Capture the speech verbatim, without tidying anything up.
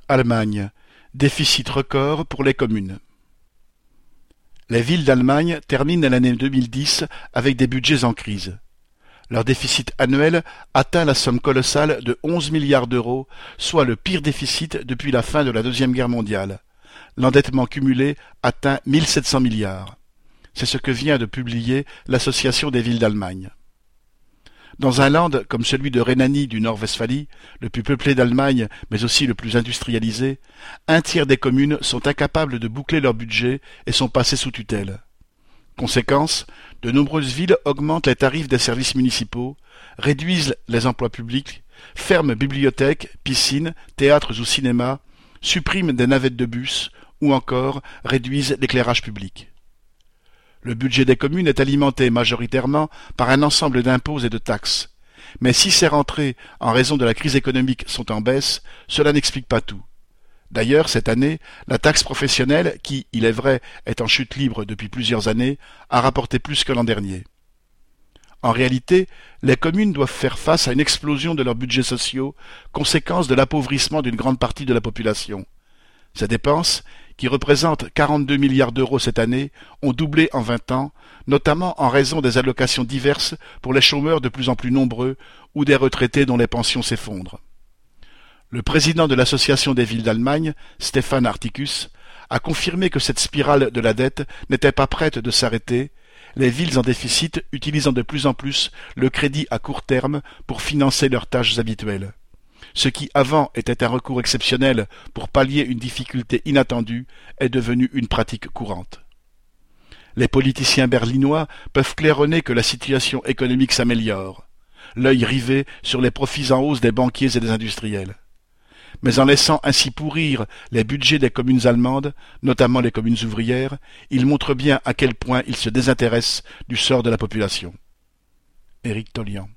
Allemagne. Déficit record pour les communes. Les villes d'Allemagne terminent l'année deux mille dix avec des budgets en crise. Leur déficit annuel atteint la somme colossale de onze milliards d'euros, soit le pire déficit depuis la fin de la Deuxième Guerre mondiale. L'endettement cumulé atteint mille sept cents milliards. C'est ce que vient de publier l'Association des villes d'Allemagne. Dans un land comme celui de Rhénanie du Nord-Westphalie, le plus peuplé d'Allemagne mais aussi le plus industrialisé, un tiers des communes sont incapables de boucler leur budget et sont passées sous tutelle. Conséquence, de nombreuses villes augmentent les tarifs des services municipaux, réduisent les emplois publics, ferment bibliothèques, piscines, théâtres ou cinémas, suppriment des navettes de bus ou encore réduisent l'éclairage public. Le budget des communes est alimenté majoritairement par un ensemble d'impôts et de taxes. Mais si ces rentrées, en raison de la crise économique, sont en baisse, cela n'explique pas tout. D'ailleurs, cette année, la taxe professionnelle, qui, il est vrai, est en chute libre depuis plusieurs années, a rapporté plus que l'an dernier. En réalité, les communes doivent faire face à une explosion de leurs budgets sociaux, conséquence de l'appauvrissement d'une grande partie de la population. Ces dépenses, qui représentent quarante-deux milliards d'euros cette année, ont doublé en vingt ans, notamment en raison des allocations diverses pour les chômeurs de plus en plus nombreux ou des retraités dont les pensions s'effondrent. Le président de l'Association des villes d'Allemagne, Stefan Articus, a confirmé que cette spirale de la dette n'était pas prête de s'arrêter, les villes en déficit utilisant de plus en plus le crédit à court terme pour financer leurs tâches habituelles. Ce qui avant était un recours exceptionnel pour pallier une difficulté inattendue est devenu une pratique courante. Les politiciens berlinois peuvent claironner que la situation économique s'améliore, l'œil rivé sur les profits en hausse des banquiers et des industriels. Mais en laissant ainsi pourrir les budgets des communes allemandes, notamment les communes ouvrières, ils montrent bien à quel point ils se désintéressent du sort de la population. Éric Tollian.